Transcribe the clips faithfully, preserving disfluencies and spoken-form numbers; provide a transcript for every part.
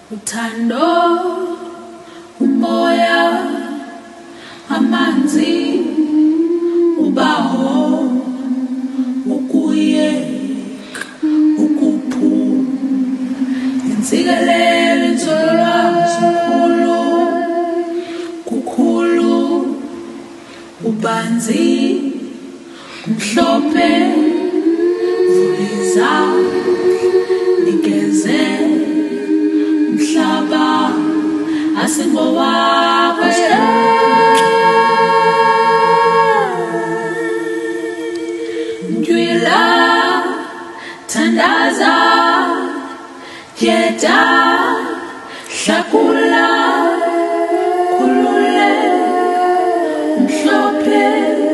uthando, umoya, amanzi, ubaho, ukuyeka, ukuphuma, insikelelo, inzololwazi, ukhulu, kukhulu, ubanzi, umhlophe, vuliza, nikeze, mhlaba, asingowakho Ndwila, thandaza, yeta, hlakula, khulule, mhlophe,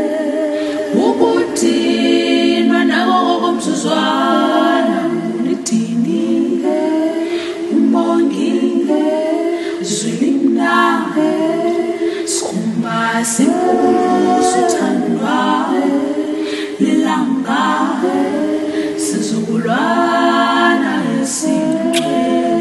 ukudinwa nako komzuzwana, ulidini, umbongi, Zwilina, skumba sinkulu suthandwa lilanga sizukulwana esince.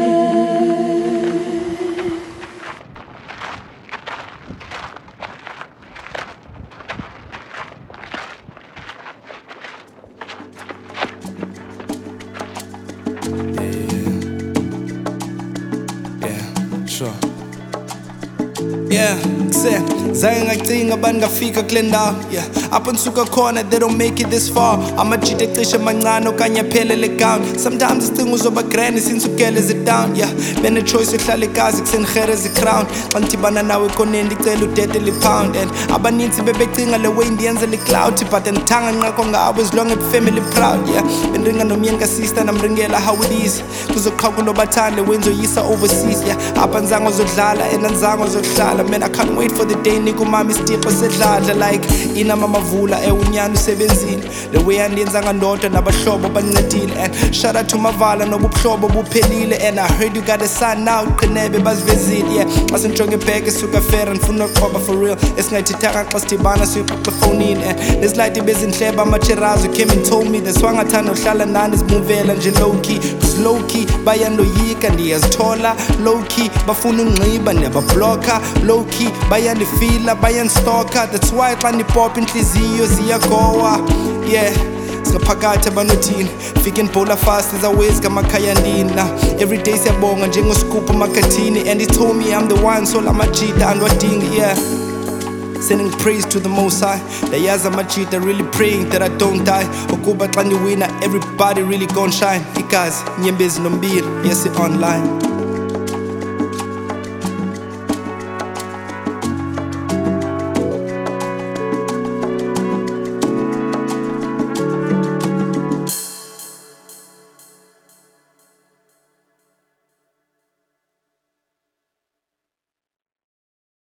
Yeah, say, zange ngacinga bangafika kule ndawo. Yeah, apho nisuka khona they don't make it this far. Amajita ecishe mancane okanye aphelele gown. Sometimes isicinga uzoba grand sinsukele zi down. Yeah, bene choice ehlala ekazi kusenigere zi crown. Xa ndidibana nawe ekoneni ndicela udede li pound. And abaninzi bebecinga le way ndiyenze li cloud. But ndithanga nqakho ngawo as long as family proud. Yeah, benringa nomyeni kasista namringela how it is. Kuzoqhaku nobathande wenzoyisa overseas. Yeah, apha nzange uzodlala and nzange uzohlala. Man, I can't wait for the day niko mama isitipo sedladla like ina mama vula ewunyana usebenzile the way andiyenza ngandodwa nabahlobo bancedile and shout out to mavala nobuhlobo buphelile and I heard you got a son now qinebe bazivezile yeah masenjonge back esuka fair ndifuna uqoba for real esingayithithanga xa sidibana siyiqoqa efonini and this light bezinhleba amacherazo came and told me that's why ngathanda uhlala nani zimuvela nje low key cause low key bayandoyika ndiyazithola low key bafuna unxiba ndiyabablocker low key bayandifila bayandstalker that's why xa ndipop inhliziyo ziyagowa yeah singaphakathi abanothini fike ndibhola fast as always kamakhaya ndina everyday siyabonga njengoscoop makhathini and he told me I'm the one so lamajita andwadingi yeah sending praise to the most high ndayazi amajita really praying that I don't die ukuba xa ndiwina everybody really gon' shine igazi nyembezi nombili yes online